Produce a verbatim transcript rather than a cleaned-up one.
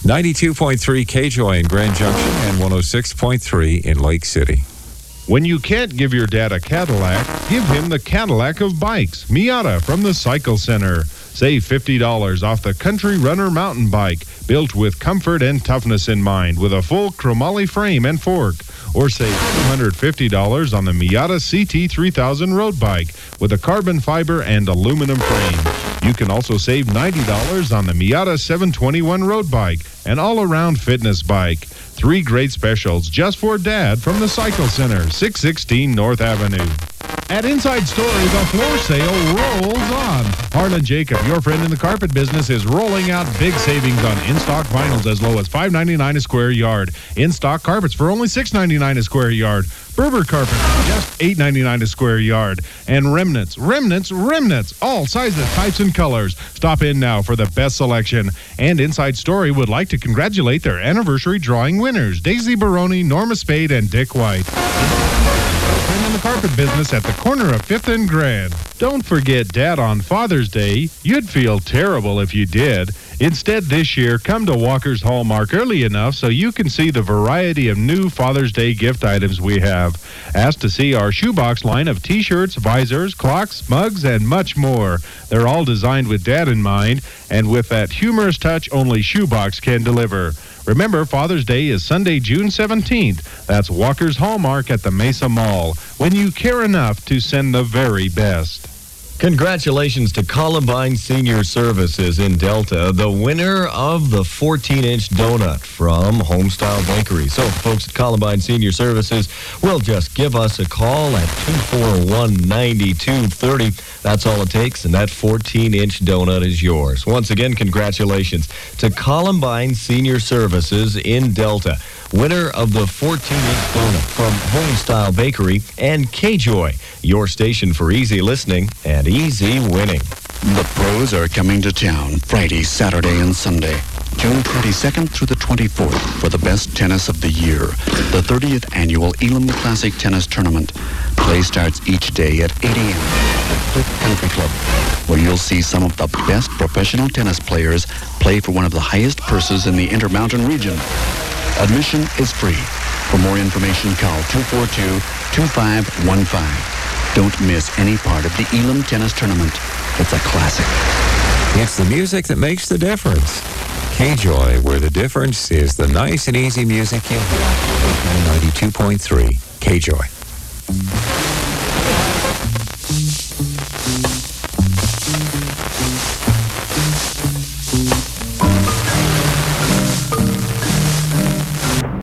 ninety-two point three K-Joy in Grand Junction and one oh six point three in Lake City. When you can't give your dad a Cadillac, give him the Cadillac of bikes. Miata from the Cycle Center. Save fifty dollars off the Country Runner mountain bike, built with comfort and toughness in mind, with a full chromoly frame and fork. Or save two hundred fifty dollars on the Miata C T three thousand road bike, with a carbon fiber and aluminum frame. You can also save ninety dollars on the Miata seven twenty-one road bike, an all-around fitness bike. Three great specials just for Dad from the Cycle Center, six sixteen North Avenue. At Inside Story, the floor sale rolls on. Harlan Jacob, your friend in the carpet business, is rolling out big savings on in-stock vinyls as low as five ninety-nine a square yard. In-stock carpets for only six ninety-nine a square yard. Berber carpet for just eight ninety-nine a square yard. And remnants, remnants, remnants, all sizes, types, and colors. Stop in now for the best selection. And Inside Story would like to congratulate their anniversary drawing winners, Daisy Baroni, Norma Spade, and Dick White. In the carpet business at the corner of fifth and Grand. Don't forget Dad on Father's Day. You'd feel terrible if you did. Instead, this year, come to Walker's Hallmark early enough so you can see the variety of new Father's Day gift items we have. Ask to see our shoebox line of T-shirts, visors, clocks, mugs, and much more. They're all designed with Dad in mind, and with that humorous touch only Shoebox can deliver. Remember, Father's Day is Sunday, June seventeenth. That's Walker's Hallmark at the Mesa Mall, when you care enough to send the very best. Congratulations to Columbine Senior Services in Delta, the winner of the fourteen-inch donut from Homestyle Bakery. So, folks at Columbine Senior Services will just give us a call at two four one, nine two three zero. That's all it takes, and that fourteen-inch donut is yours. Once again, congratulations to Columbine Senior Services in Delta, winner of the fourteen-inch donut from Homestyle Bakery, and K-Joy, your station for easy listening and easy winning. The pros are coming to town Friday, Saturday, and Sunday, June twenty-second through the twenty-fourth, for the best tennis of the year, the thirtieth Annual Elam Classic Tennis Tournament. Play starts each day at eight a.m. at Cliff Country Club, where you'll see some of the best professional tennis players play for one of the highest purses in the Intermountain region. Admission is free. For more information, call two four two, two five one five. Don't miss any part of the Elam Tennis Tournament. It's a classic. It's the music that makes the difference. K-Joy, where the difference is the nice and easy music you hear. ninety-two point three K-Joy.